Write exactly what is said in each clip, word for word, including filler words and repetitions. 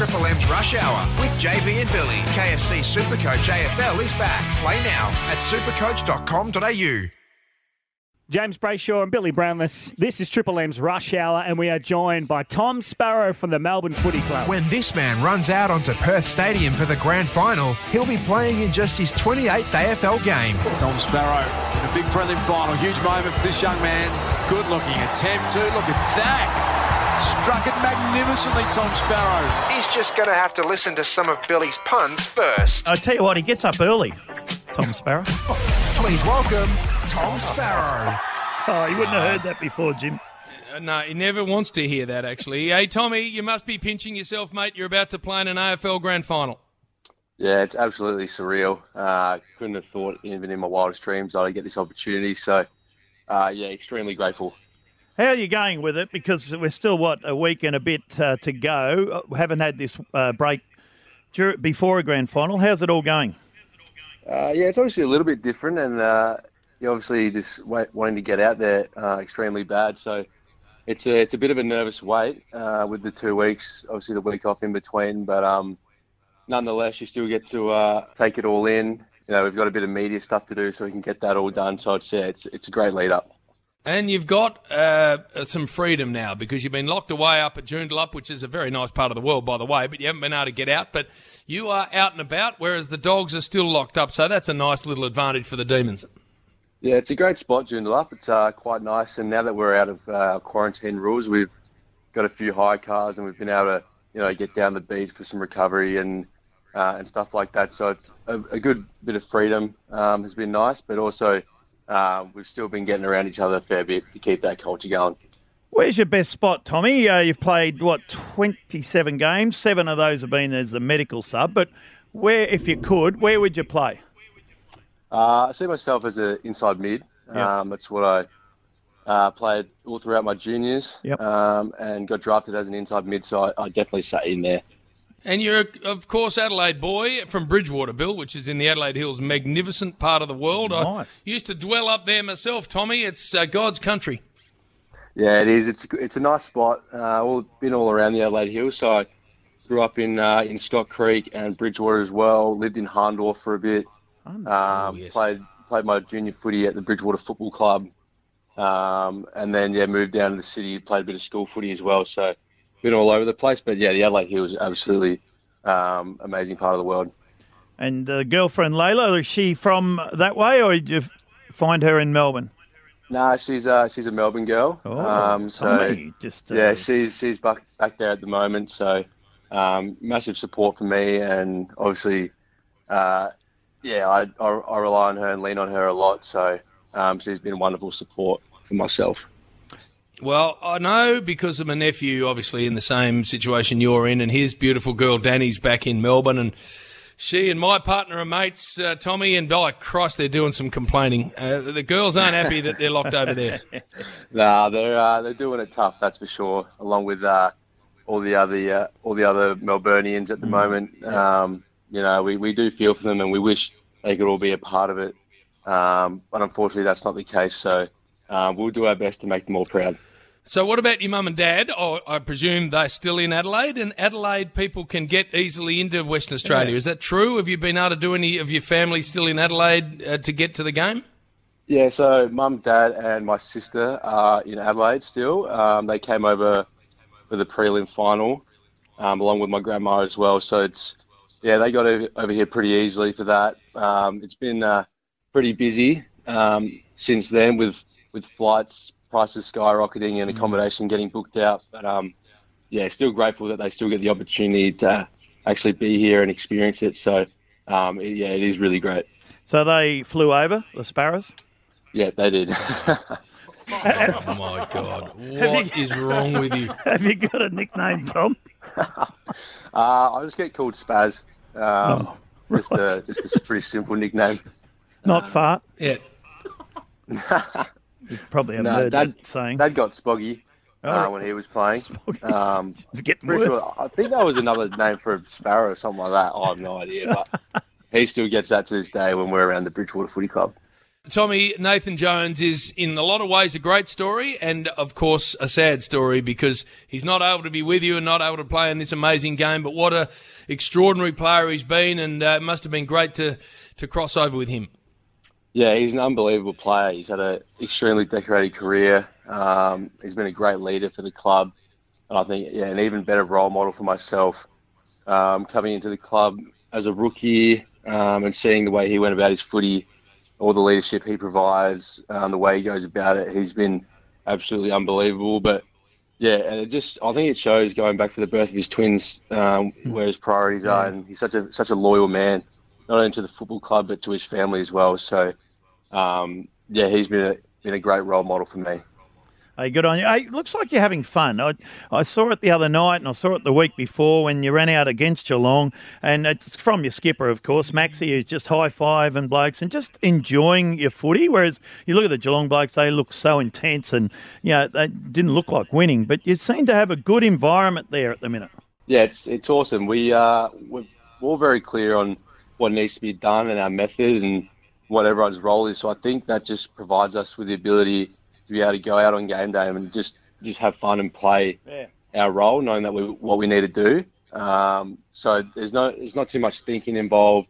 Triple M's Rush Hour with J B and Billy. K F C Supercoach A F L is back. Play now at supercoach dot com dot a u. James Brayshaw and Billy Brownless. This is Triple M's Rush Hour, and we are joined by Tom Sparrow from the Melbourne Footy Club. When this man runs out onto Perth Stadium for the grand final, he'll be playing in just his twenty-eighth A F L game. Tom Sparrow in a big prelim final. Huge moment for this young man. Good looking attempt too. Look at that. Struck it magnificently, Tom Sparrow. He's just going to have to listen to some of Billy's puns first. I tell you what, he gets up early, Tom Sparrow. Please welcome Tom Sparrow. Oh, you wouldn't have heard that before, Jim. Uh, no, he never wants to hear that, actually. Hey, Tommy, you must be pinching yourself, mate. You're about to play in an A F L grand final. Yeah, it's absolutely surreal. Uh, couldn't have thought even in my wildest dreams I'd get this opportunity. So, uh, yeah, extremely grateful. How are you going with it? Because we're still, what, a week and a bit uh, to go. We haven't had this uh, break dur- before a grand final. How's it all going? Uh, yeah, it's obviously a little bit different, and uh, you're obviously just wait, wanting to get out there uh, extremely bad. So it's a, it's a bit of a nervous wait uh, with the two weeks, obviously the week off in between. But um, nonetheless, you still get to uh, take it all in. You know, we've got a bit of media stuff to do, so we can get that all done. So it's, yeah, it's, it's a great lead up. And you've got uh, some freedom now because you've been locked away up at Joondalup, which is a very nice part of the world, by the way, but you haven't been able to get out. But you are out and about, whereas the Dogs are still locked up. So that's a nice little advantage for the Demons. Yeah, it's a great spot, Joondalup. It's uh, quite nice. And now that we're out of uh, quarantine rules, we've got a few hire cars and we've been able to, you know, get down the beach for some recovery and uh, and stuff like that. So it's a, a good bit of freedom um, has been nice, but also Uh, we've still been getting around each other a fair bit to keep that culture going. Where's your best spot, Tommy? Uh, you've played, what, twenty-seven games? Seven of those have been as the medical sub. But where, if you could, where would you play? Uh, I see myself as an inside mid. Yeah. Um, that's what I uh, played all throughout my juniors Yep. um, and got drafted as an inside mid, so I, I definitely sat in there. And you're, of course, Adelaide boy from Bridgewater, Bill, which is in the Adelaide Hills, magnificent part of the world. Nice. I used to dwell up there myself, Tommy. It's uh, God's country. Yeah, it is. It's it's a nice spot. Uh, all been all around the Adelaide Hills. So I grew up in uh, in Scott Creek and Bridgewater as well. Lived in Harndorf for a bit. Um, Oh, yes. Played played my junior footy at the Bridgewater Football Club, um, and then yeah moved down to the city. Played a bit of school footy as well. So been all over the place. But yeah, the Adelaide Hills is absolutely um, amazing part of the world. And uh, girlfriend Layla, is she from that way, or did you find her in Melbourne? Nah, she's uh, she's a Melbourne girl. Oh, um, so Tommy, just uh, yeah, she's she's back back there at the moment. So um, massive support for me, and obviously, uh, yeah, I, I I rely on her and lean on her a lot. So um, she's been wonderful support for myself. Well, I know because of my nephew, obviously in the same situation you're in, and his beautiful girl Danny's back in Melbourne, and she and my partner are mates, uh, Tommy, and by Christ, they're doing some complaining. Uh, the girls aren't happy that they're locked over there. Nah, they're uh, they're doing it tough, that's for sure. Along with uh, all the other uh, all the other Melburnians at the Mm. moment, um, you know, we, we do feel for them, and we wish they could all be a part of it. Um, but unfortunately, that's not the case. So uh, we'll do our best to make them all proud. So what about your mum and dad? Oh, I presume they're still in Adelaide, and Adelaide people can get easily into Western Australia. Yeah. Is that true? Have you been able to do any of your family still in Adelaide uh, to get to the game? Yeah, so mum, dad, and my sister are in Adelaide still. Um, they came over for the prelim final, um, along with my grandma as well. So it's yeah, they got over, over here pretty easily for that. Um, it's been uh, pretty busy um, since then with with flights, prices skyrocketing, and accommodation getting booked out. But um, yeah, still grateful that they still get the opportunity to actually be here and experience it. So um, it- yeah, it is really great. So they flew over, the Sparrows? Yeah, they did. Oh, my God. What is wrong with you? Have you got a nickname, Tom? Uh, I just get called Spaz. Um, Oh, just a just a pretty simple nickname. Not fart. Yeah. You probably haven't No, heard Dad, that saying. Dad got Spoggy uh, Oh. when he was playing. Spoggy. Um, It's getting pretty worse. sure, I think that was another name for a sparrow or something like that. I have no idea, but he still gets that to this day when we're around the Bridgewater Footy Club. Tommy, Nathan Jones is in a lot of ways a great story and, of course, a sad story because he's not able to be with you and not able to play in this amazing game. But what a extraordinary player he's been, and uh, it must have been great to, to cross over with him. Yeah, he's an unbelievable player. He's had an extremely decorated career. Um, he's been a great leader for the club. And I think, yeah, an even better role model for myself. Um, coming into the club as a rookie um, and seeing the way he went about his footy, all the leadership he provides, um, the way he goes about it, he's been absolutely unbelievable. But yeah, and it just, I think it shows going back for the birth of his twins, um, where his priorities are, and he's such a such a loyal man, not only to the football club but to his family as well. So um, yeah, he's been a been a great role model for me. Hey, good on you. Hey, looks like you're having fun. I, I saw it the other night and I saw it the week before when you ran out against Geelong, and it's from your skipper, of course, Maxie, who's just high-fiving blokes and just enjoying your footy, whereas you look at the Geelong blokes, they look so intense and, you know, they didn't look like winning, but you seem to have a good environment there at the minute. Yeah, it's it's awesome. We, uh, we're all very clear on what needs to be done and our method and what everyone's role is, so I think that just provides us with the ability to be able to go out on game day and just, just have fun and play yeah. our role, knowing that we what we need to do. Um, so there's no there's not too much thinking involved.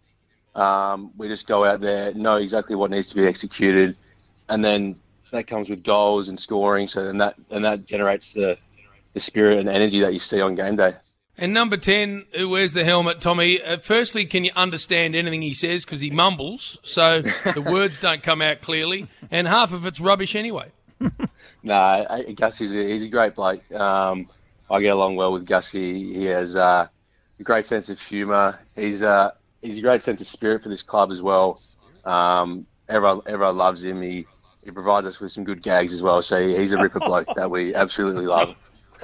Um, we just go out there, know exactly what needs to be executed, and then that comes with goals and scoring. So then that and that generates the the spirit and energy that you see on game day. And number ten, who wears the helmet, Tommy, uh, firstly, can you understand anything he says? Because he mumbles, so the words don't come out clearly, and half of it's rubbish anyway. No, nah, Gus, he's a, he's a great bloke. Um, I get along well with Gussie. He has uh, a great sense of humour. He's, uh, he's a great sense of spirit for this club as well. Um, everyone, everyone loves him. He, he provides us with some good gags as well, so he's a ripper bloke that we absolutely love.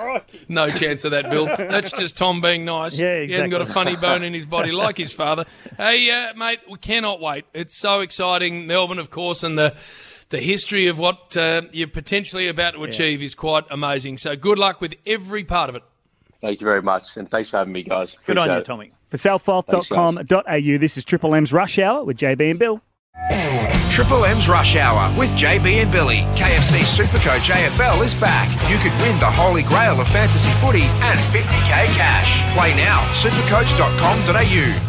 No chance of that, Bill. That's just Tom being nice. Yeah, exactly. He hasn't got a funny bone in his body like his father. Hey, uh, mate, we cannot wait. It's so exciting. Melbourne, of course, and the the history of what uh, you're potentially about to achieve yeah. is quite amazing. So good luck with every part of it. Thank you very much, and thanks for having me, guys. Appreciate Good on you, it. Tommy. For south wealth dot com dot a u, this is Triple M's Rush Hour with J B and Bill. Triple M's Rush Hour with J B and Billy. K F C Supercoach A F L is back. You could win the holy grail of fantasy footy and fifty K cash. Play now, supercoach dot com dot a u.